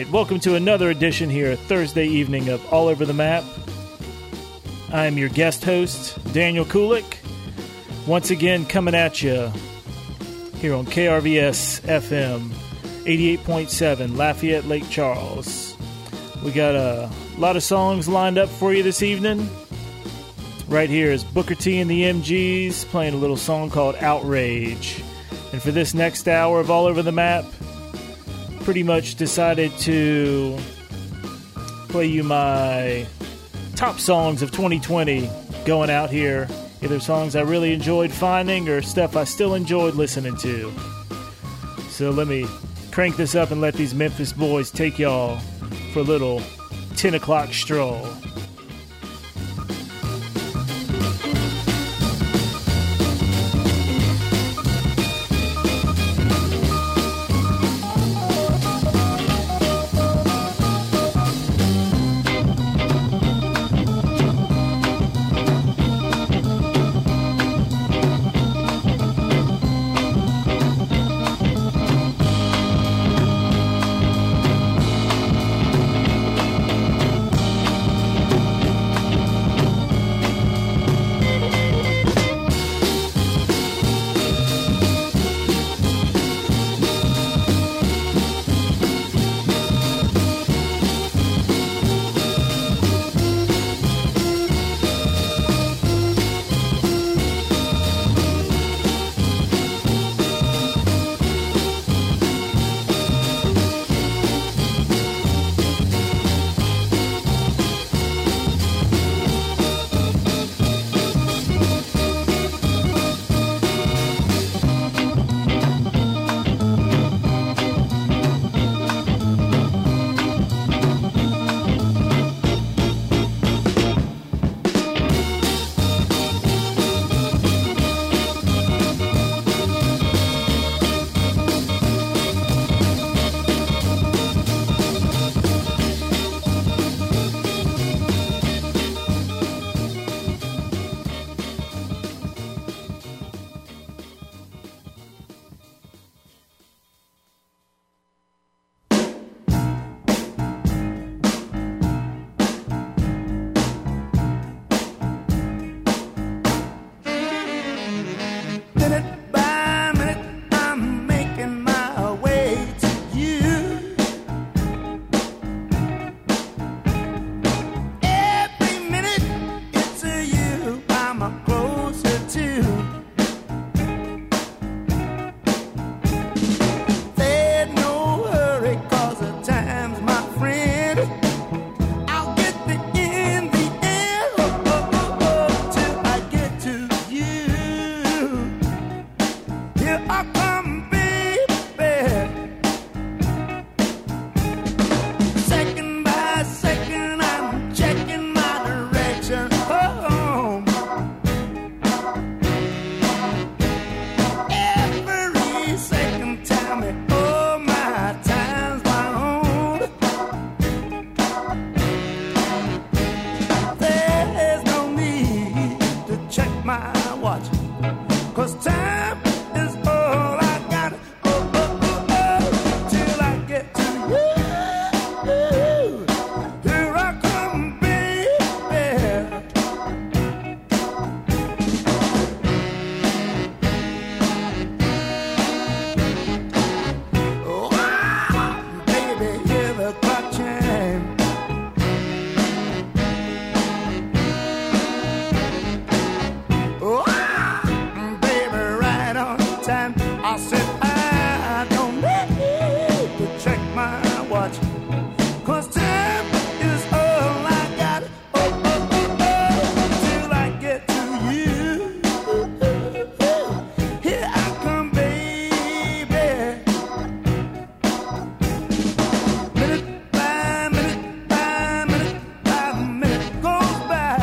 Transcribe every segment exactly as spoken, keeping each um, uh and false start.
right, welcome to another edition here, Thursday evening of All Over the Map. I am your guest host, Daniel Kulik, once again coming at you here on K R V S F M eighty-eight point seven, Lafayette, Lake Charles. We got a lot of songs lined up for you this evening. Right here is Booker T and the M Gs playing a little song called Outrage. And for this next hour of All Over the Map, pretty much decided to play you my top songs of twenty twenty going out here. Either songs I really enjoyed finding or stuff I still enjoyed listening to. So let me crank this up and let these Memphis boys take y'all for a little ten o'clock stroll.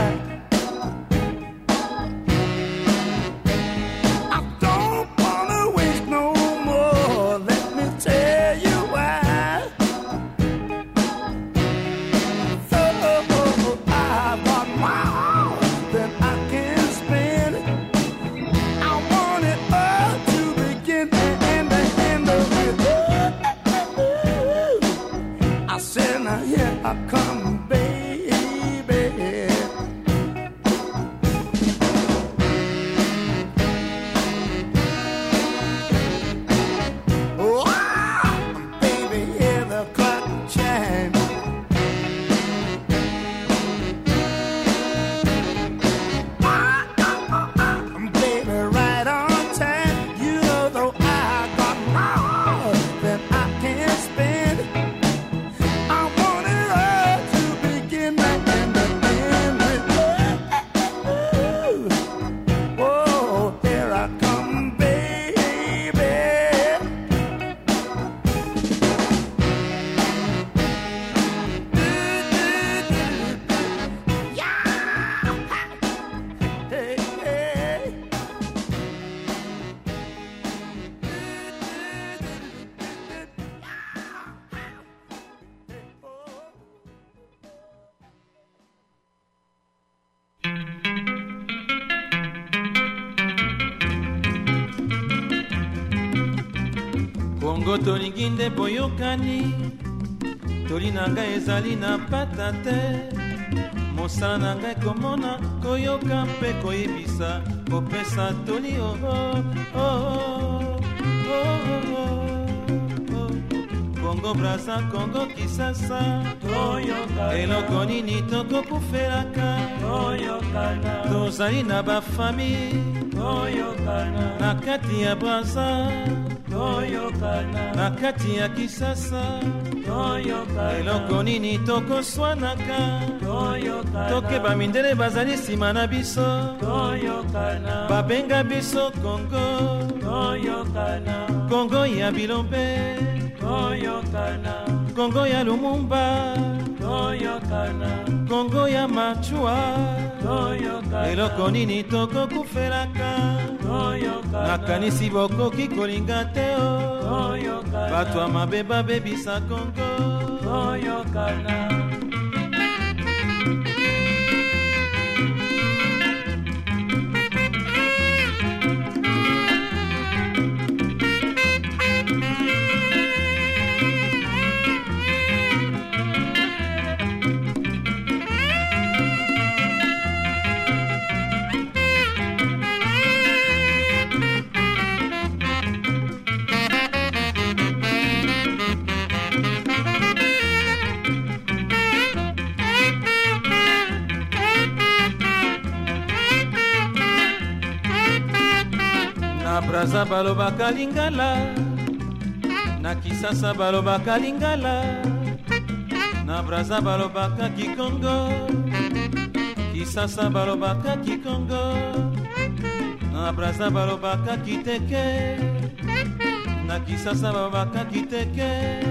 I don't wanna I come, baby. Oh, baby, hear the clock chime. Baby, right on time. You know, though I got more than I can spend. I want it all to begin and end with you. Oh, here I come, baby. Yeah. Hey, hey. Kongo tolingi nde boyokani, toli na ngai ezali na pata te. Mosala na ngai komona, koyoka mpe koyebisa, kopesa toli oh oh oh oh oh oh. Kongo Brazza, Kongo Kisasa, eloko nini tokokufelaka, tozali na bafami na kati ya Brazza, na kati ya Kisasa, eloko nini tokoswanaka, tokeba mindele bazali nsima na biso, babenga biso Kongo, Kongo ya Bilombe, Kongo ya Lumumba, Kongo ya Machua, eloko nini tokokufelaka, nakanisi bokoki kolinga te o, bato ya mabe babebisa Kongo. Na Brazza balobaka Lingala, na Kisasa balobaka Lingala, na Brazza balobaka Kikongo, Kisasa balobaka Kikongo, na Brazza balobaka Kiteke, na Kisasa balobaka Kiteke.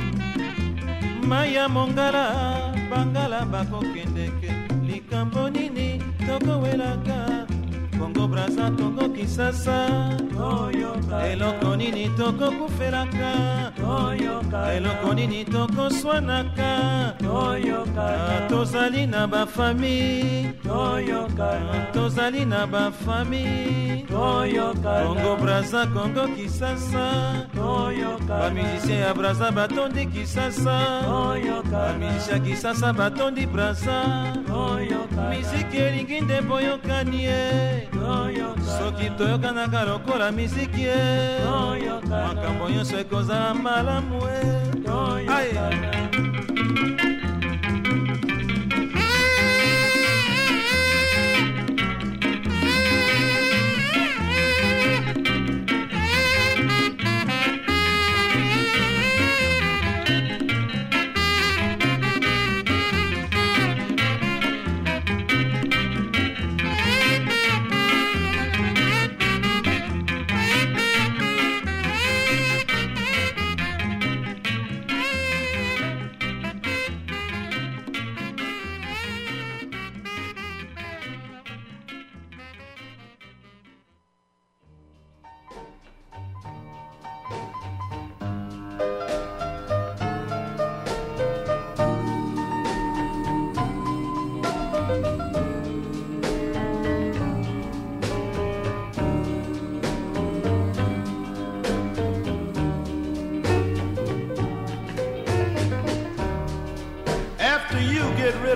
Maya Mongala, Bangala bakokendeke, likambo nini tokowelaka, Kongo Brazza, Kongo Kisasa, eloko nini tokokufelaka, eloko nini tokoswanaka, tozali na bafami, tozali na bafami, Kongo Brazza, Kongo Kisasa, bamusicien ya Brazza batondi Kisasa, bamusicien ya Kisasa batondi Brazza, miziki elingi nde boyokani ye, soki toyokanaka lokola miziki ye, makambo nyonso ekozala malamu e.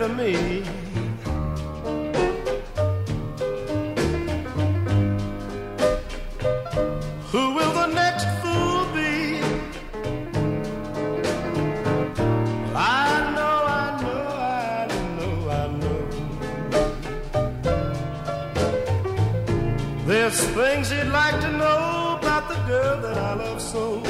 rid of me. Who will the next fool be? I know, I know, I know, I know. There's things you'd like to know about the girl that I love so.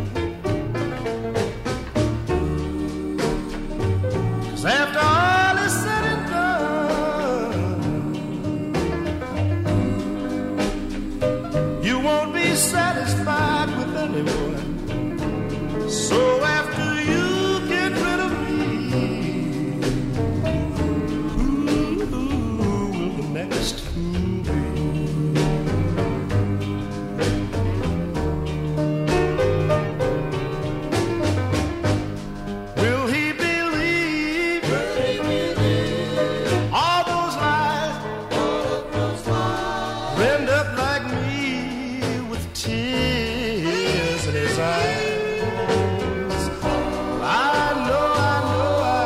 'Cause after all is said and done, you won't be satisfied with anyone. So after you get rid of me, who will the next fool be? Will he believe all those lies, end up like me with tears in his eyes? I know, I know, I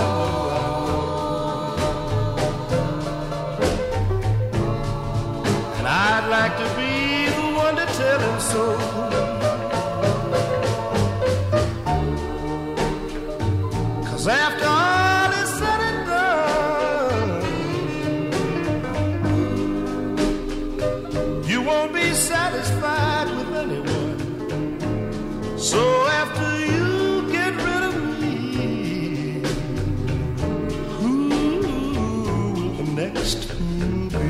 know, I know. And I'd like to be the one to tell him so. 'Cause after all is said and done, you won't be satisfied with anyone. So after you get rid of me, who will the next fool be?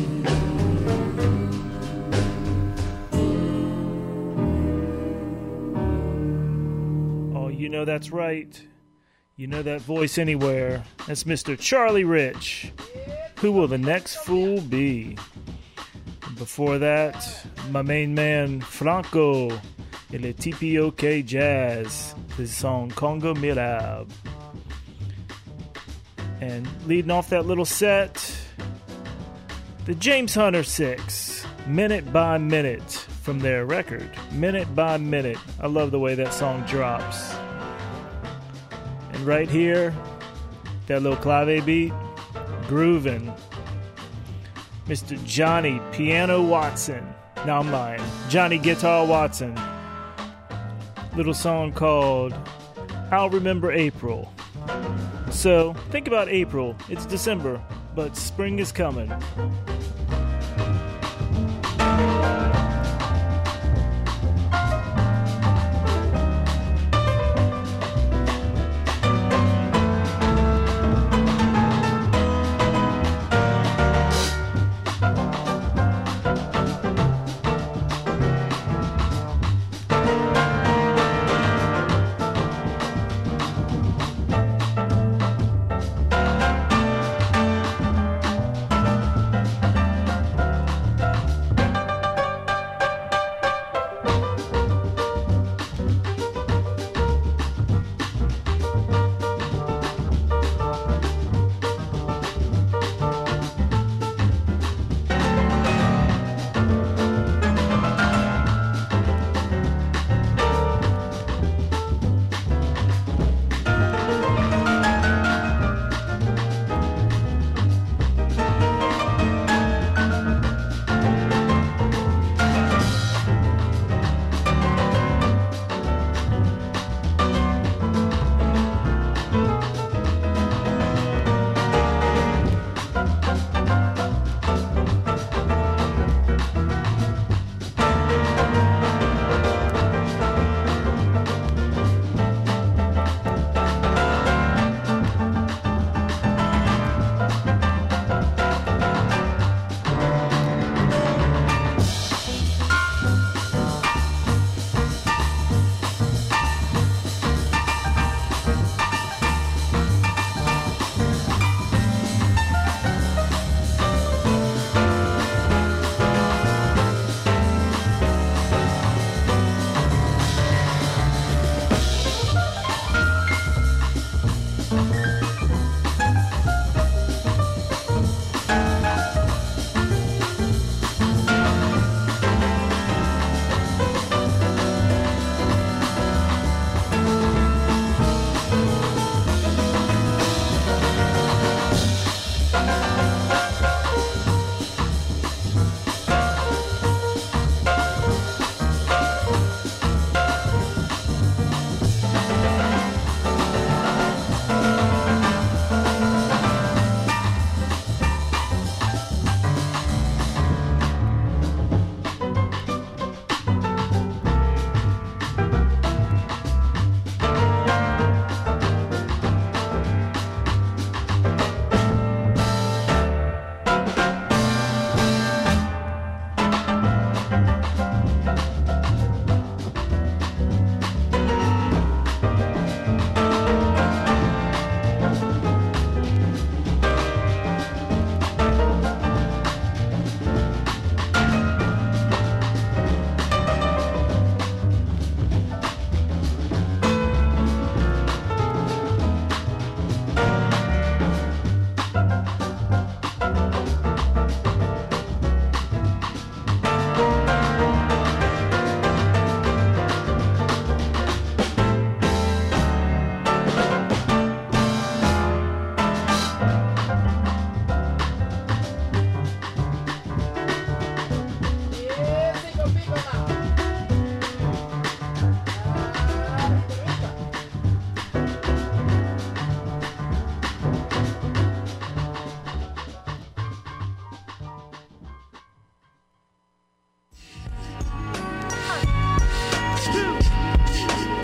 Oh, you know that's right. You know that voice anywhere. That's Mister Charlie Rich. Who will the next fool be? Before that, my main man Franco et le T P O K Jazz, his song Congo Mirab. And leading off that little set, the James Hunter Six, Minute by Minute, from their record, Minute by Minute. I love the way that song drops. And right here, that little clave beat, grooving. Mister Johnny Piano Watson. No, I'm lying. Johnny Guitar Watson. Little song called I'll Remember April. So, think about April. It's December, but spring is coming.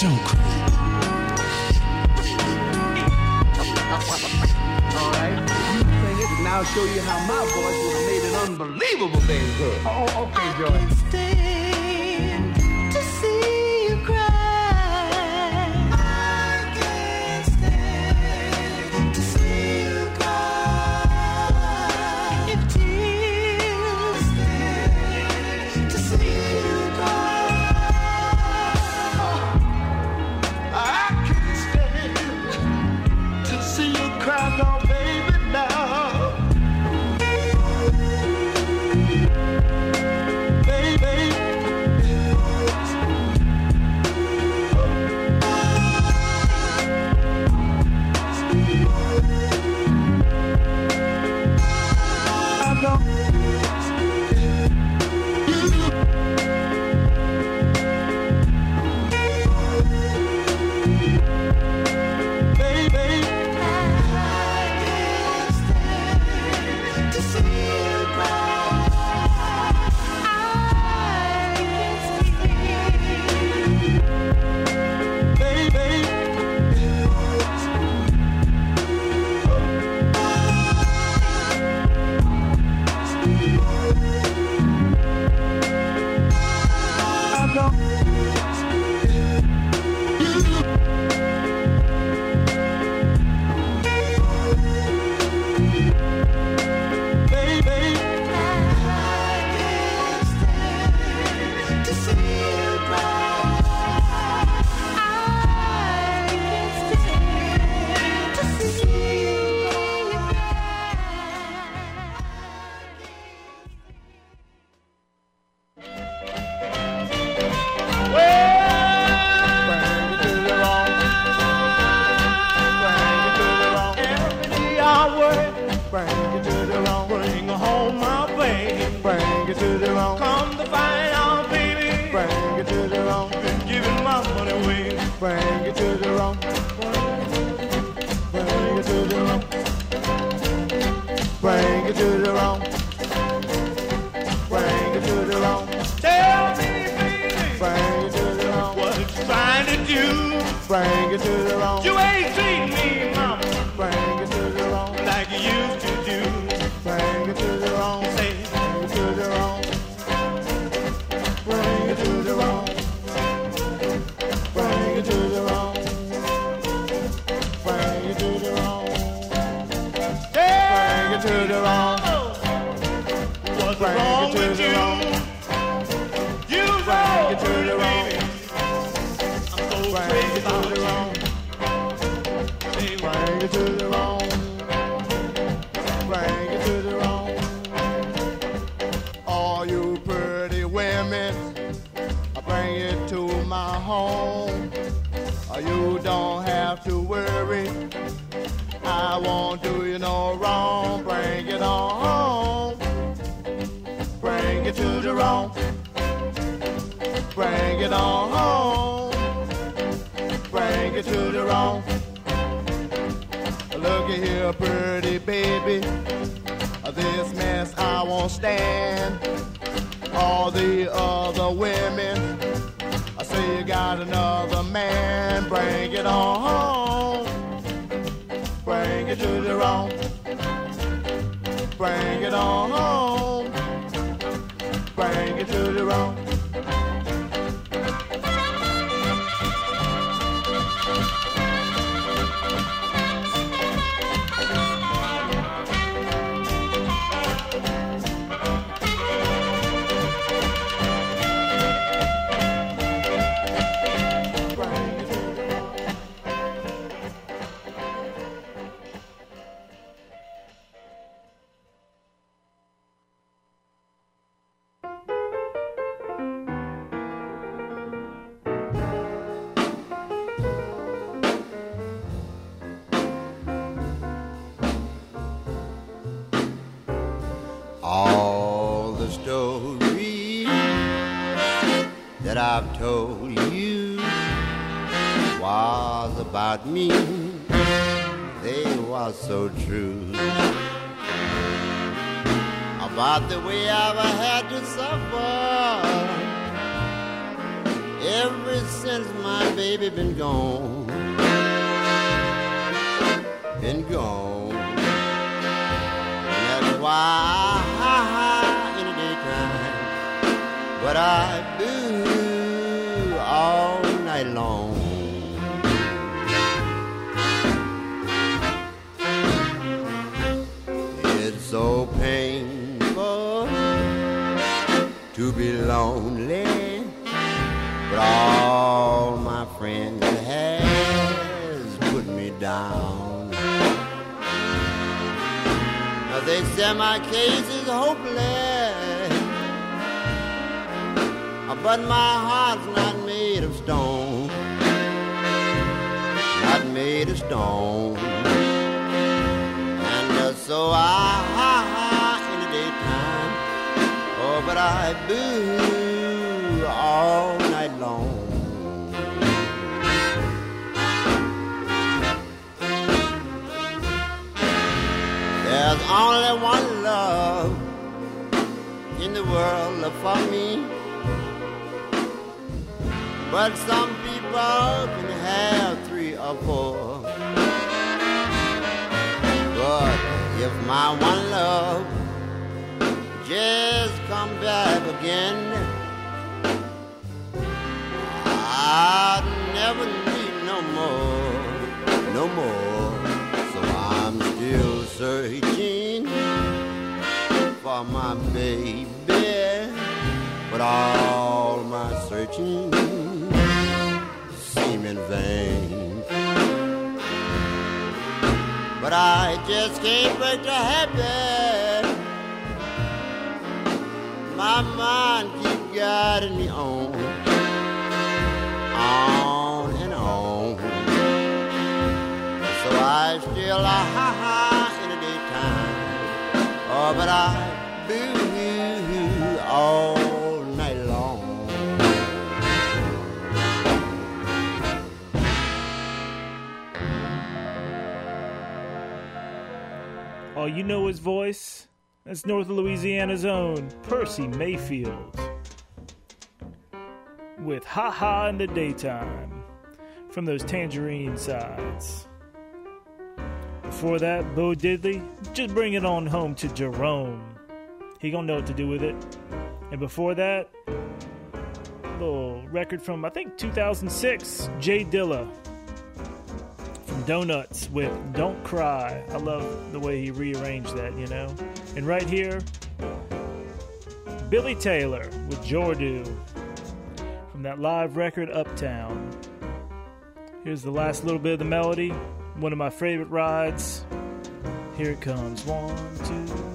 so cruel. All right, you sing it, and I'll show you how my voice would have made it unbelievable, baby. Oh, okay, Joy. Stand to see you cry. I can't stand to see you cry. If tears stand to see you cry. I can't stand to see you cry, no, baby, now. Baby. I don't. All the stories that I've told you was about me. They was so true. About the way I've had to suffer ever since since my baby been gone, been gone. And that's why in the daytime, but I boo all night long. It's so painful to be lonely, but all my friends has put me down. Now they say my case is hopeless, but my heart's not made of stone, not made of stone. And uh, so I, in the daytime, oh, but I boo all night long. There's only one love in the world for me, but some people can have three or four. But if my one love just come back again, I'd never need no more, no more. So I'm still searching for my baby, but all my searching seem in vain. But I just can't break the habit. My mind keeps guiding me on, on and on. So I still a ha ha in the daytime, oh, but I boo all night long. Oh, you know his voice? That's North Louisiana's own Percy Mayfield with Ha Ha in the Daytime from those Tangerine sides. Before that, Bo Diddley, just bring it on home to Jerome. He gonna know what to do with it. And before that, little record from, I think, two thousand six, Jay Dilla from Donuts with Don't Cry. I love the way he rearranged that, you know. And right here, Billy Taylor with Jordu from that live record Uptown. Here's the last little bit of the melody. One of my favorite rides. Here it comes. One, two, three.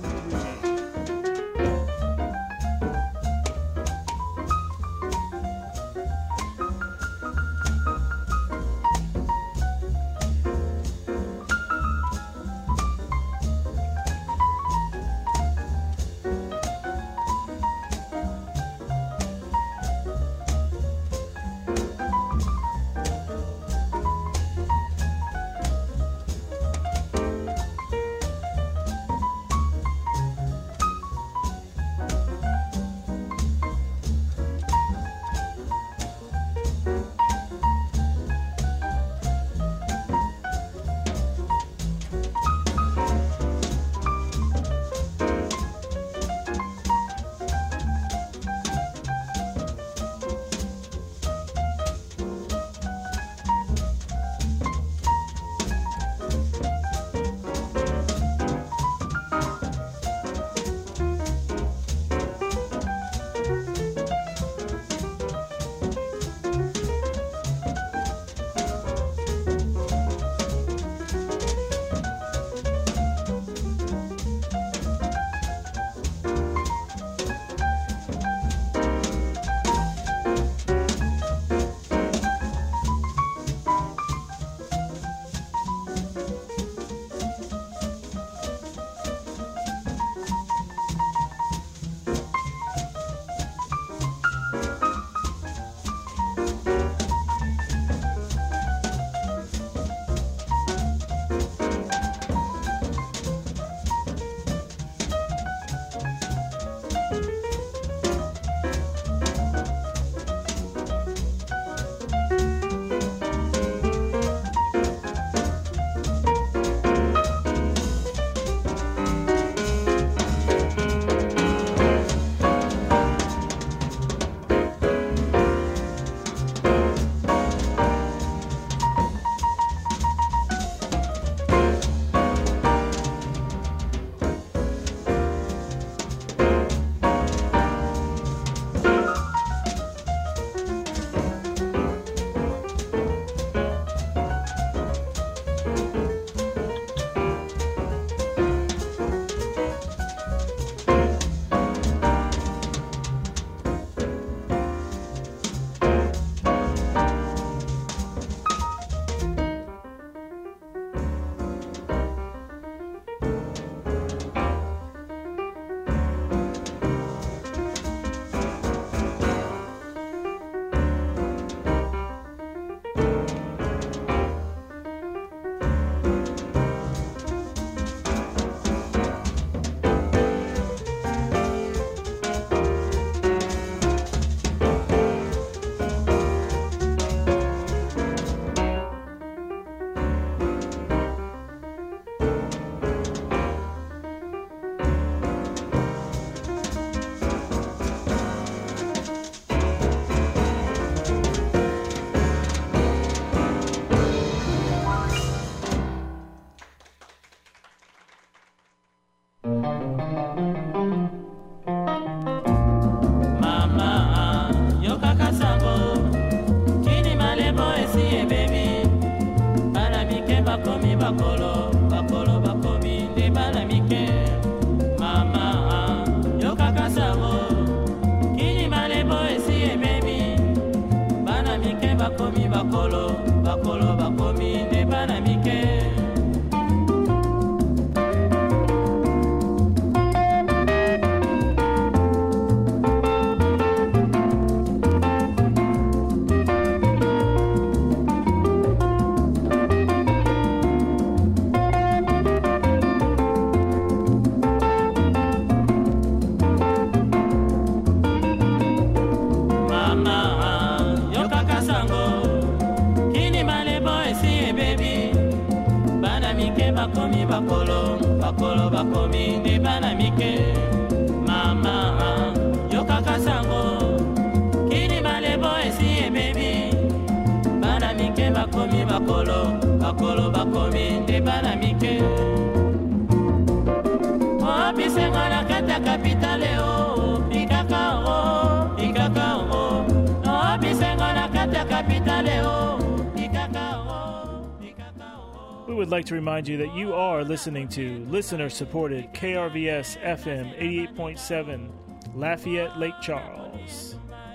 bakomi bakolo bakolo bakomi nde bana mike. Bakomi bakolo bakolo bakomi nde bana mike. Mama yokaka sango kini malebo esi ebebi. Bana mike bakomi bakolo bakolo bakomi nde bana mike. Oh bisenga na kata kapitale o pikaka o pikaka o. Oh bisenga na kata kapitale o pikaka o. We would like to remind you that you are listening to listener-supported K R V S F M eighty-eight point seven, Lafayette, Lake Charles.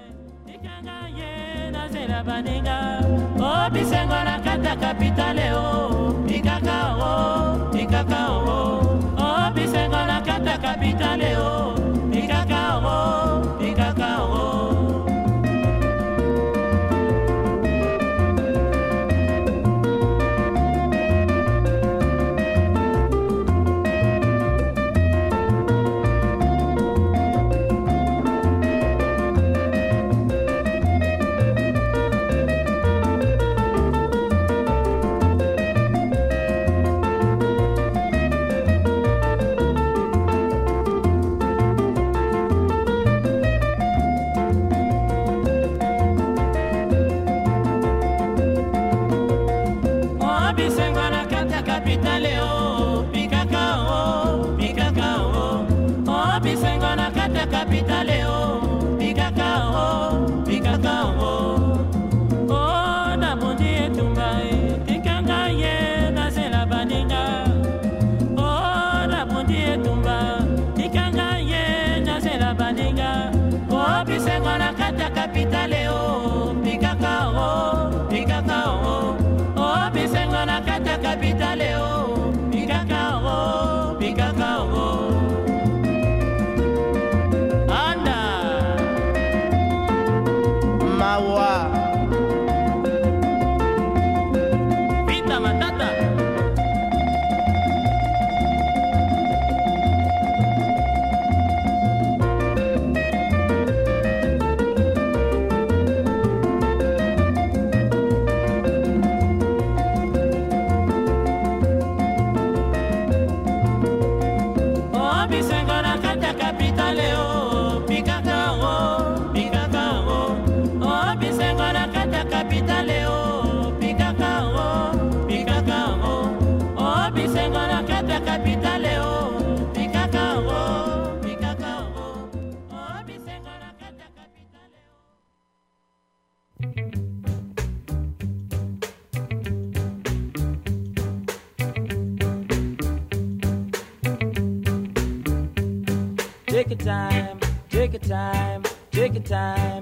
Take your time, take your time, take your time.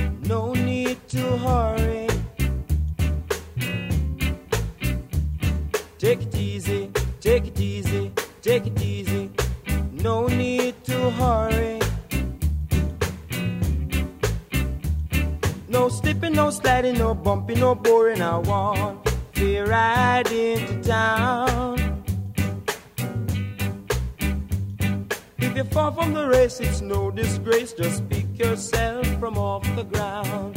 No need to hurry. Take it easy, take it easy, take it easy. No need to hurry. No slipping, no sliding, no bumping, no boring. I want to ride into town. If you fall from the race, it's no disgrace. Just pick yourself from off the ground.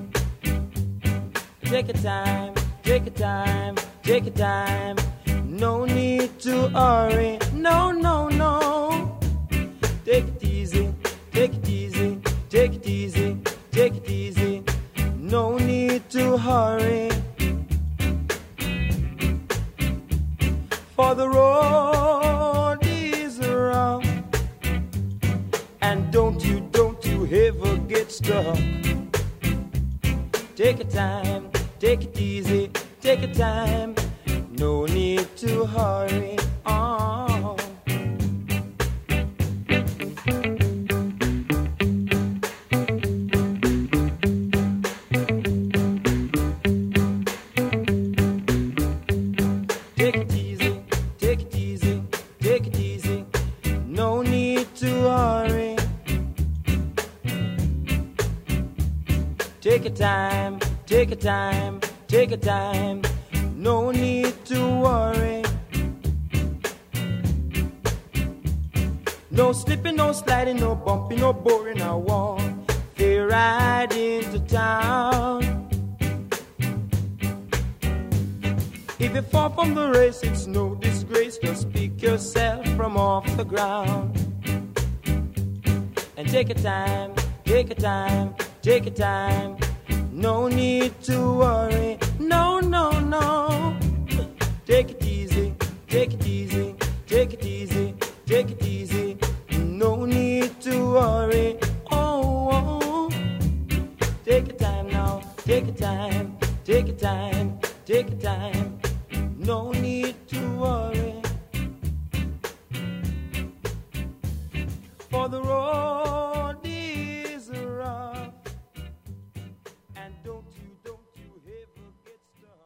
Take your time, take your time, take your time. No need to hurry. No, no, no. Take it easy, take it easy, take it easy, take it easy. No need to hurry. For the road is rough. And don't you, don't you ever get stuck. Take your time, take it easy, take your time. No need to hurry on. take your time, take your time, take your time. No need to worry. No slipping, no sliding, no bumping, no boring. I want to ride into town. If you fall from the race, it's no disgrace. Just pick yourself from off the ground. And take your time, take your time, take your time. No need to worry, no, no, no. Take it easy, take it easy, take it easy, take it easy. No need to worry, oh, oh. Take your time now, take your time, take your time, take your time. No need to worry. For the road is rough. And don't you, don't you ever get stuck.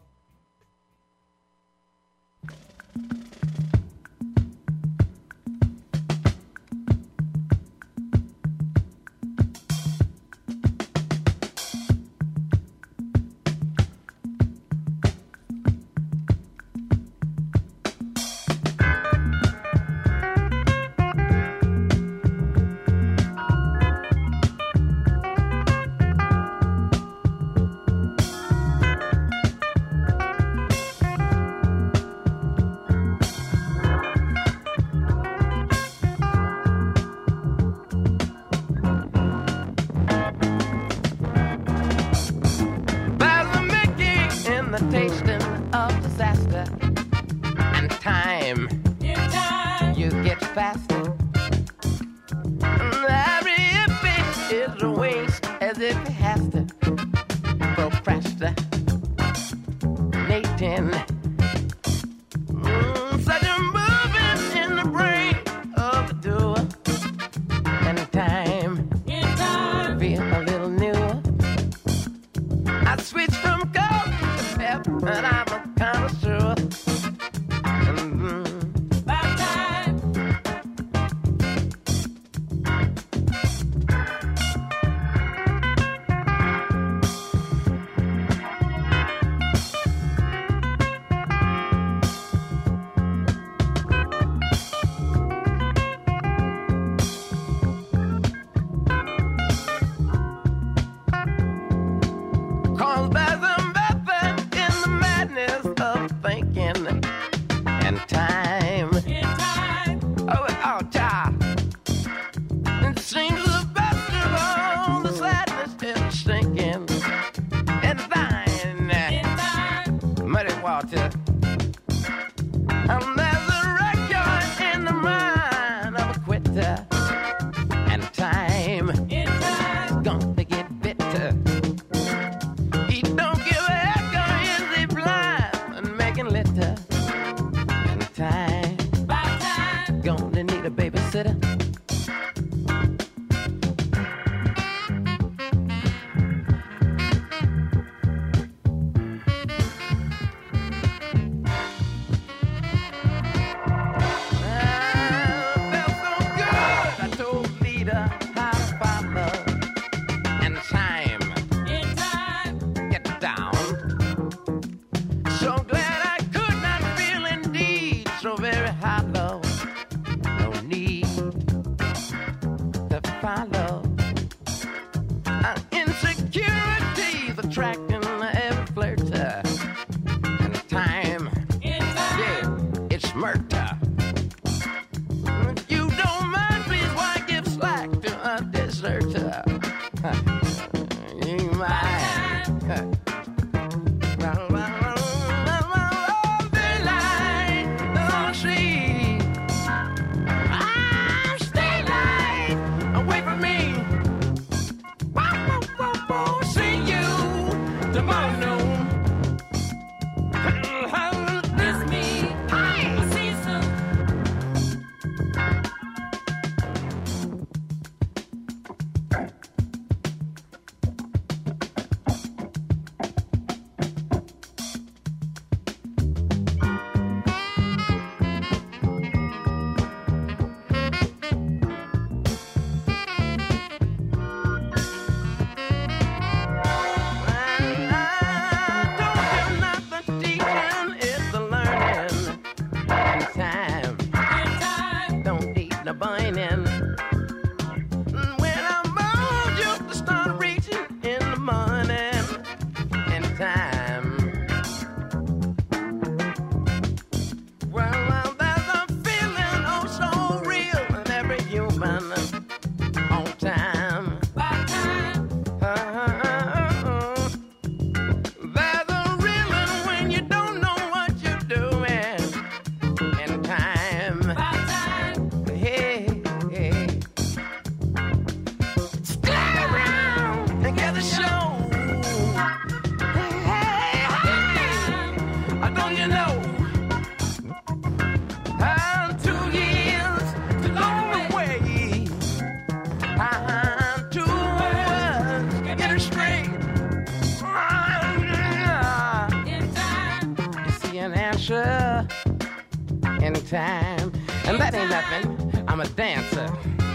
in time. And that ain't nothing, I'm a dancer.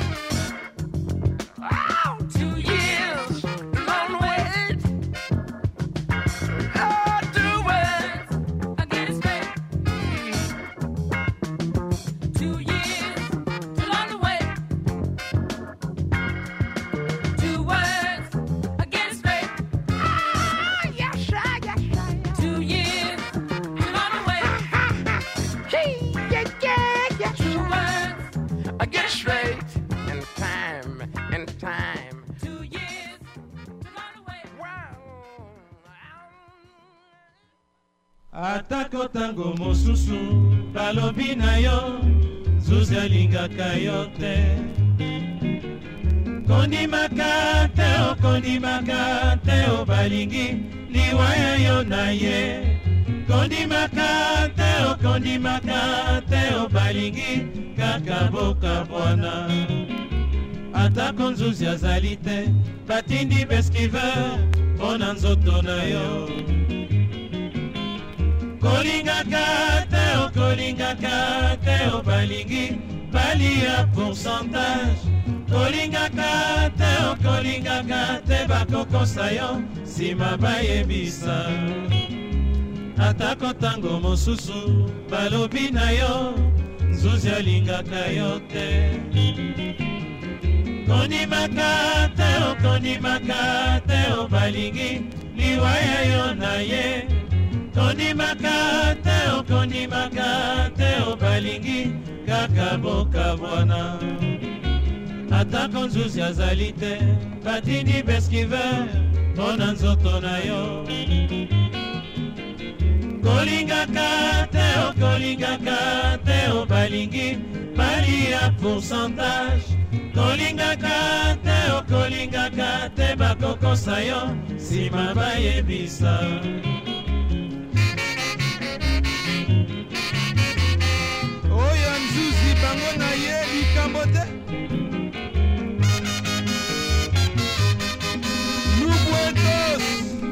Oh, two years, long wait. Oh, two words, I get it straight. Two years, too long to wait. Two words, I get it straight. Ah, yes, sir, yes, sir, yes. Two years, too long to wait. Gee, yeah, yeah, yeah. Two words, I get it straight. In time, in time. Two years, too long to wait. Wow. Atako tango mosusu balobi na yo zuzi alingaka yo te kondimaka te o kondimaka te o balingi liwaya yo na ye kondimaka te o kondimaka te o balingi kaka boka bwana atako nzuzi azali te batindi beskiver mpona nzoto na yo kolingaka te o kolingaka te o balingi balia pourcentage kolingaka te o kolingaka te bakokosa yo nsima bayebisa atako ntango mosusu balobi na yo nzuzi alingaka yo te kondimaka te o kondimaka te o balingi liwaya yo na ye kondimaka te o kondimaka te o balingi kaka boka bwana atako nzuzi azali te batindi beskiver mpona nzoto na yo kolingaka te o kolingaka te o balingi balia pourcentage kolingaka te o kolingaka te bakokosa yo nsima bayebisa oyo nzuzi bango na ye likambo te nubuentos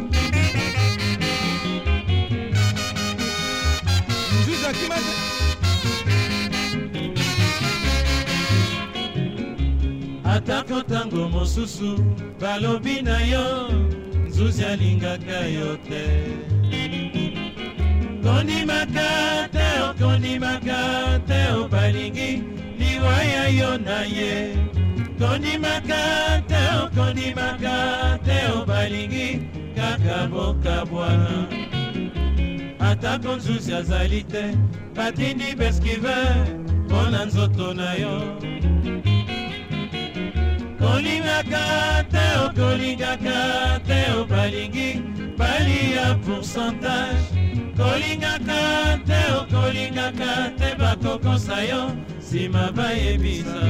nzuzi akima te atako ntango mosusu balobi na yo nzuzi alingaka yo te kondimaka te o kondimaka te o balingi liwaya yo na ye kondimaka te o kondimaka te o balingi kaka boka bwana atako nzuzi azali te batindi beskiver mpona nzoto na yo kolingaka te o kolingaka te o balingi balia pourcentage kolingaka te o kolingaka te bakokosa yo nsima bayebisa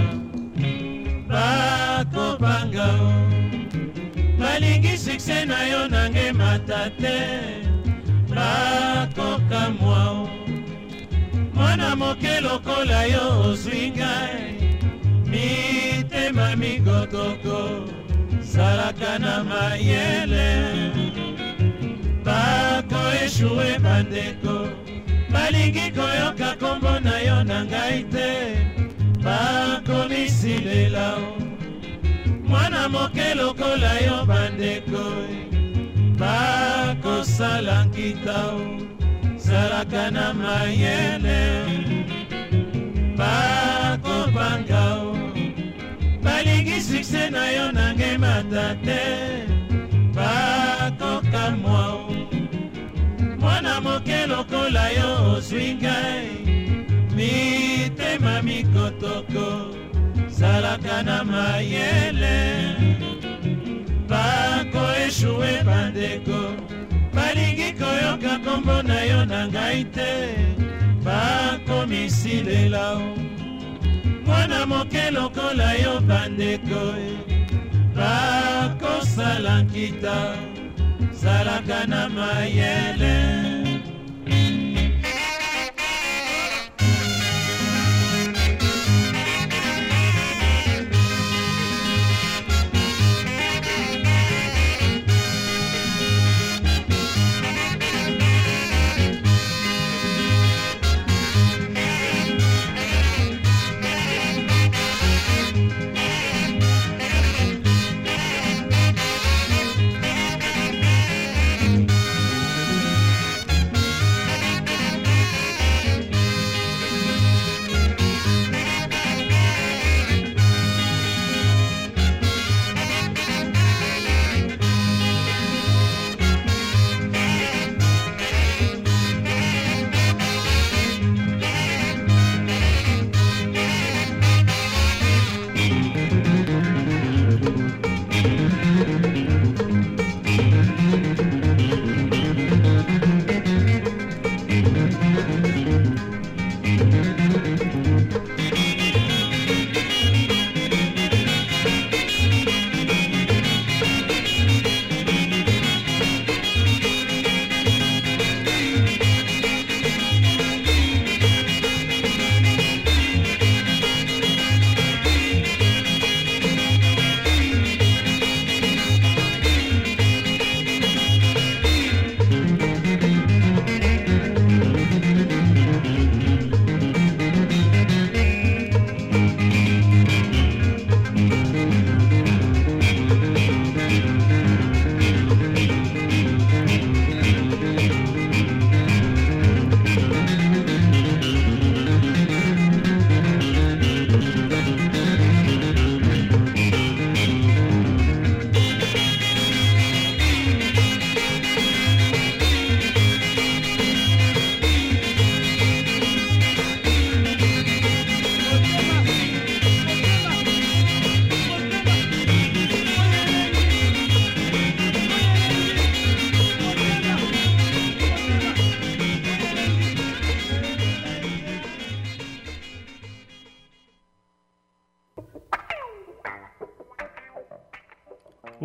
bakobanga o balingi sukse na yo nange mata te bakokamwa o mwana moke lokola yo ozwi ngai mitema migotoko salaka na mayele bako eshue bandeko balingi koyoka kombo na yo na ngai te bakomisilela o mwana moke lokola yo bandeko bakosala nkita o salaka na mayele bakobanga o balingi sukse na yo nange mata te bakokamwa o mwana moke lokola yo ozwi ngai mitema mikotoko salaka na mayele bako eshue bandeko balingi koyoka kombo na yo na ngai te bakomisilela o mwana moke lokola yo bandeko bakosala nkita salaka na mayele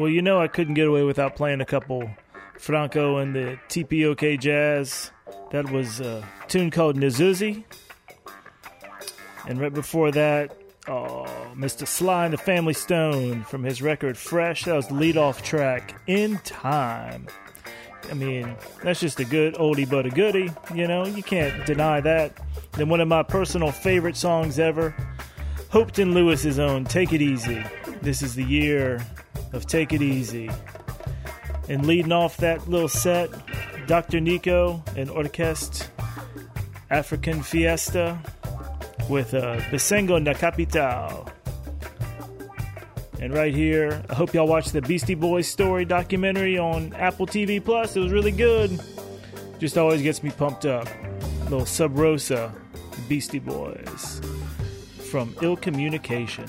Well, you know I couldn't get away without playing a couple Franco and the T P O K Jazz. That was a tune called Nazuzi. And right before that, oh, Mister Sly and the Family Stone from his record Fresh. That was the lead-off track, In Time. I mean, that's just a good oldie but a goodie, you know? You can't deny that. Then one of my personal favorite songs ever, Hopeton Lewis's own Take It Easy. This is the year of Take It Easy. And leading off that little set, Doctor Nico and Orchestre African Fiesta with uh, Besengo na Capital. And right here, I hope y'all watched the Beastie Boys story documentary on Apple T V Plus. It was really good. Just always gets me pumped up. A little Sub Rosa, Beastie Boys from Ill Communication.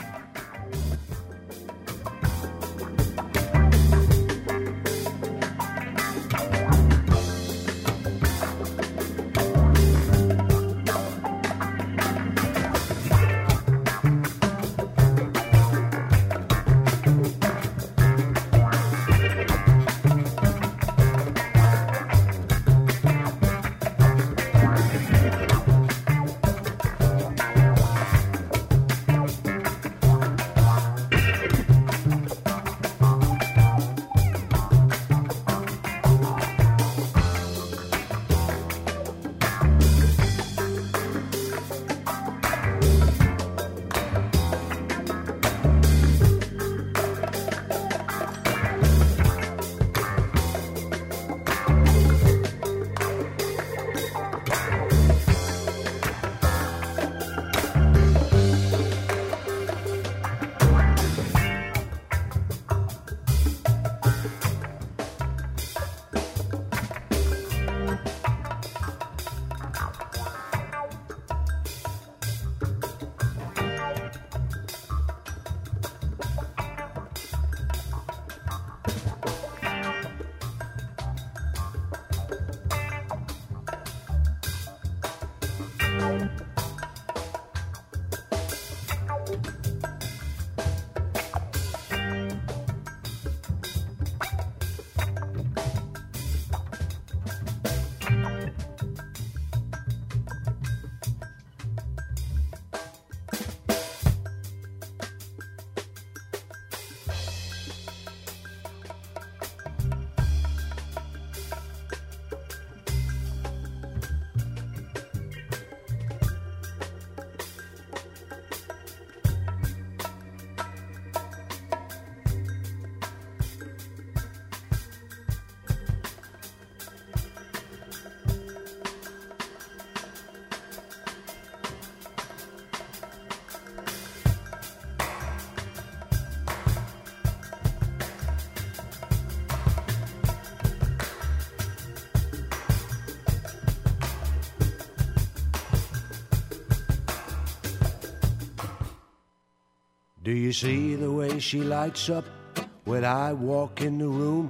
Do you see the way she lights up when I walk in the room?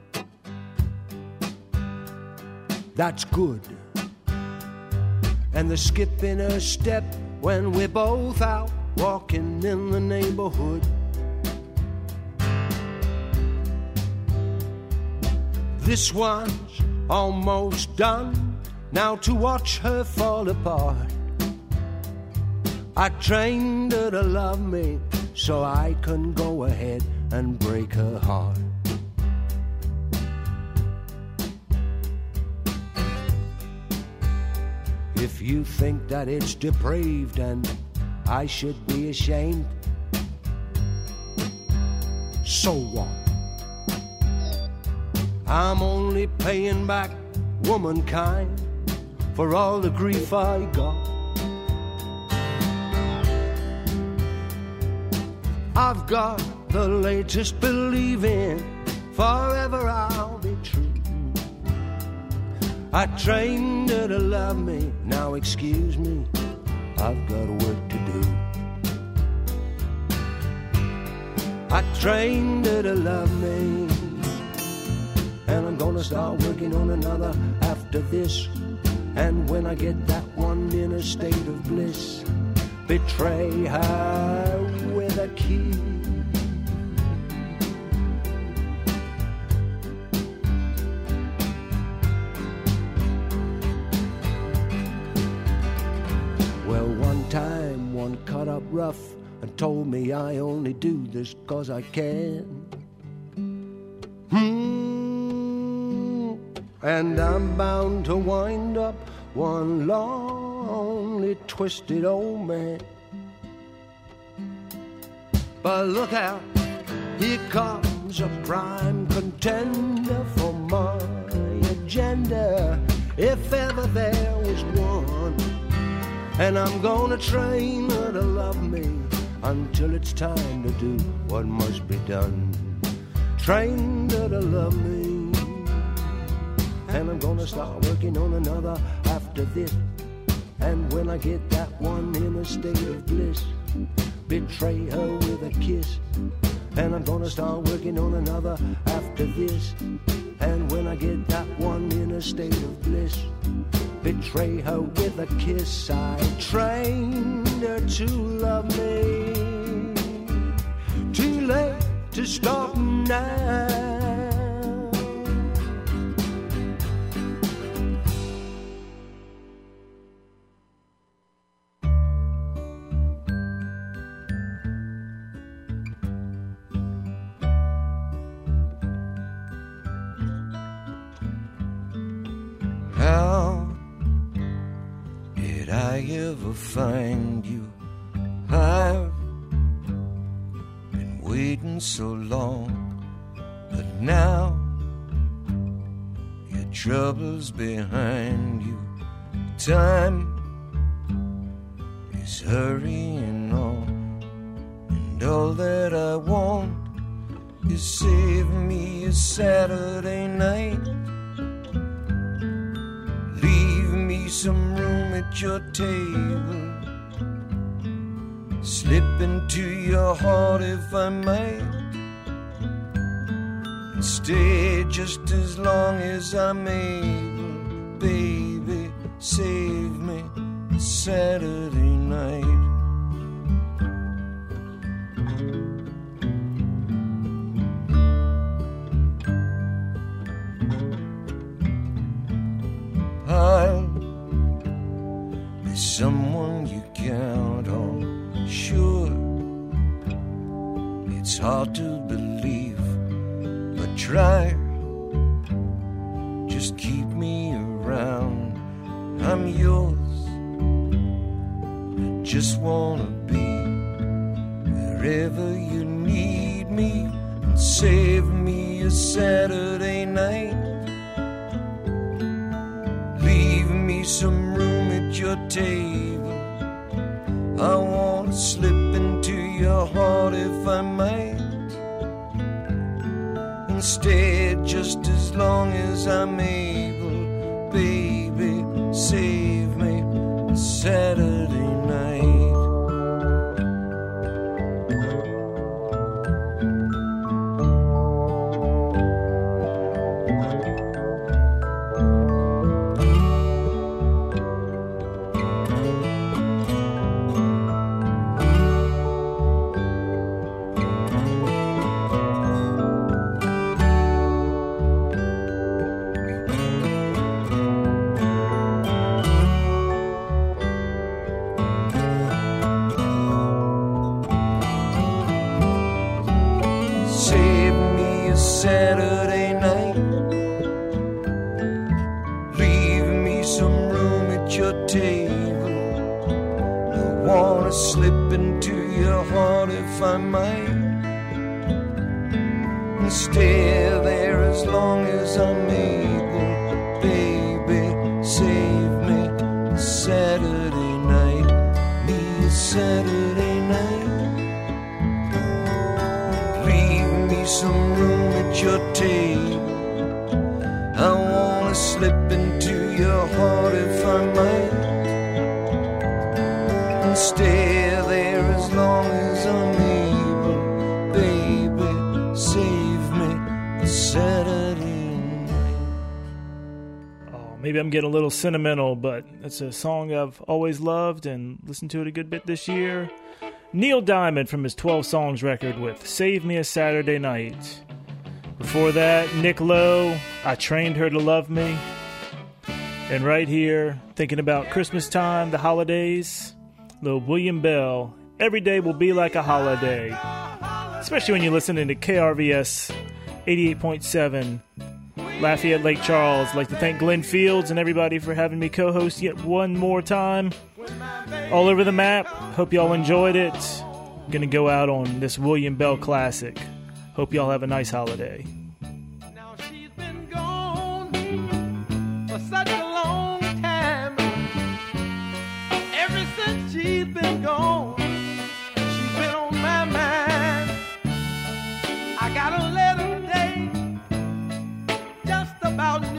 That's good. And the skip in her step when we're both out walking in the neighborhood. This one's almost done. Now to watch her fall apart. I trained her to love me so I can go ahead and break her heart. If you think that it's depraved and I should be ashamed, so what? I'm only paying back womankind for all the grief I got. I've got the latest believing, forever I'll be true. I trained her to love me, now excuse me, I've got work to do. I trained her to love me, and I'm gonna start working on another after this. And when I get that one in a state of bliss, betray her with a key. rough and told me I only do this 'cause I can. Hmm. And I'm bound to wind up one lonely, twisted old man. But look out, here comes a prime contender for my agenda, if ever there was one. And I'm gonna train her to love me until it's time to do what must be done. Train her to love me. And I'm gonna start working on another after this. And when I get that one in a state of bliss, betray her with a kiss. And I'm gonna start working on another after this. And when I get that one in a state of bliss, betray her with a kiss. I trained her to love me. Too late to stop now. How did I ever find you? I've been waiting so long, but now your trouble's behind you. Time is hurrying on, and all that I want is save me a Saturday night. Leave me some room at your table. Slip into your heart if I might. And stay just as long as I'm able. Baby, save me a Saturday night. I'll be someone you count on. Sure, it's hard to believe, but try. Just keep me around. I'm yours. I just wanna be wherever you need me. And save me a Saturday night. Leave me some room at your table. I wanna slip into your heart if I might. And stay just as long as I'm able. Baby, save me a Saturday night. Saturday night. Leave me some room at your table. I wanna slip into your heart if I might. And stay there as long as I'm able. Baby, save me a Saturday night. Me a Saturday night. Leave me some room at your table. I wanna slip into your heart if I might. And stay there as long as I'm able. Baby, save me a Saturday night. Oh, maybe I'm getting a little sentimental, but it's a song I've always loved and listened to it a good bit this year. Neil Diamond from his twelve Songs record with Save Me a Saturday Night. Before that, Nick Lowe, I Trained Her to Love Me. And right here, thinking about Christmas time, the holidays, little William Bell, every day will be like a holiday. Especially when you're listening to K R V S eighty-eight point seven, Lafayette, Lake Charles. I'd like to thank Glenn Fields and everybody for having me co-host yet one more time. All over the map. Hope y'all enjoyed it. Gonna go out on this William Bell classic. Hope y'all have a nice holiday. Now she's been gone for such a long time. Ever since she's been gone, she's been on my mind. I got a letter today just about